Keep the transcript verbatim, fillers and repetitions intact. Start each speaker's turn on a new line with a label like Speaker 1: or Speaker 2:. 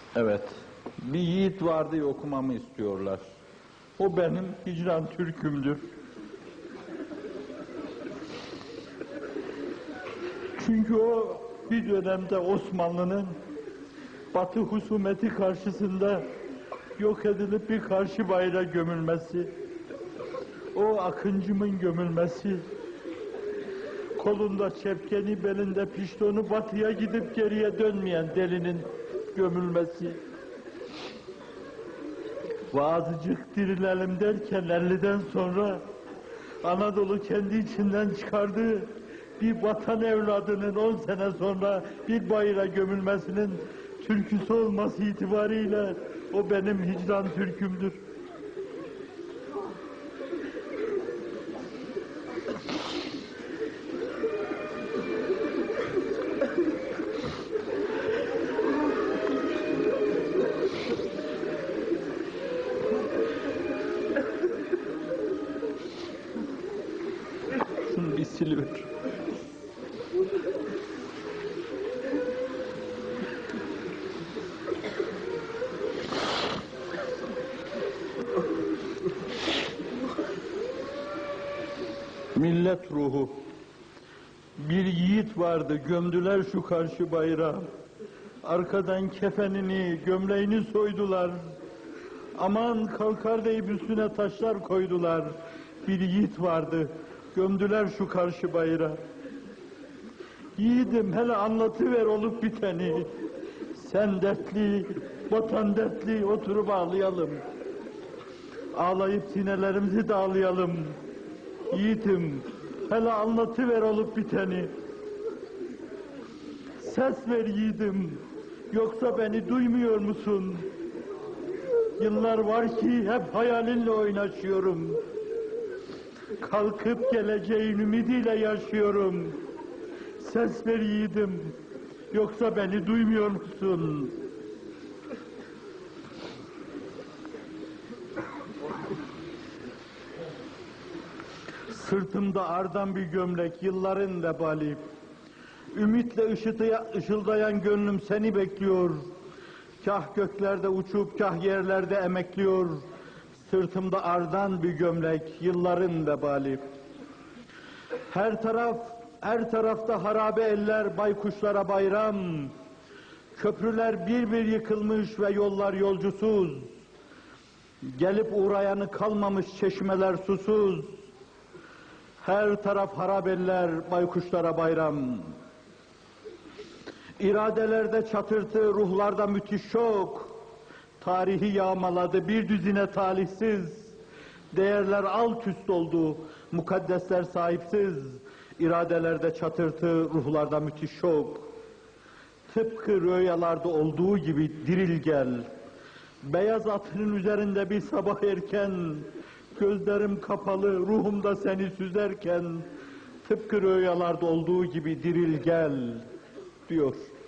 Speaker 1: Evet, bir yiğit vardı ya, okumamı istiyorlar. O benim Hicran Türk'ümdür. Çünkü o bir dönemde Osmanlı'nın Batı husumeti karşısında yok edilip bir karşı bayrağa gömülmesi, o Akıncımın gömülmesi, kolunda çepkeni, belinde piştonu, batıya gidip geriye dönmeyen delinin gömülmesi, vazıcık dirilelim derken elliden sonra Anadolu kendi içinden çıkardığı bir vatan evladının on sene sonra bir bayrağa gömülmesinin türküsü olması itibariyle o benim Hicran Türk'ümdür. Şunu bir siliver. Millet ruhu. Bir yiğit vardı, gömdüler şu karşı bayrağı. Arkadan kefenini, gömleğini soydular. Aman kalkar deyip üstüne taşlar koydular. Bir yiğit vardı, gömdüler şu karşı bayrağı. Yiğidim, hele anlatıver olup biteni. Sen dertli, vatan dertli, oturup ağlayalım. Ağlayıp sinelerimizi dağlayalım. Yiğitim, hele anlatıver olup biteni. Ses ver yiğidim, yoksa beni duymuyor musun? Yıllar var ki hep hayalinle oynaşıyorum. Kalkıp geleceğin ümidiyle yaşıyorum. Ses ver yiğidim, yoksa beni duymuyor musun? Sırtımda ardan bir gömlek, yılların vebali. Ümitle ışıtıya, ışıldayan gönlüm seni bekliyor. Kah göklerde uçup, kah yerlerde emekliyor. Sırtımda ardan bir gömlek, yılların vebali. Her taraf, her tarafta harabe eller, baykuşlara bayram. Köprüler bir bir yıkılmış ve yollar yolcusuz. Gelip uğrayanı kalmamış çeşmeler susuz. Her taraf harabeller, baykuşlara bayram. İradelerde çatırtı, ruhlarda müthiş şok. Tarihi yağmaladı bir düzine talihsiz. Değerler alt üst oldu, mukaddesler sahipsiz. İradelerde çatırtı, ruhlarda müthiş şok. Tıpkı rüyalarda olduğu gibi diril gel. Beyaz atının üzerinde bir sabah erken, gözlerim kapalı, ruhumda seni süzerken, tıpkı rüyalarda olduğu gibi diril gel diyor.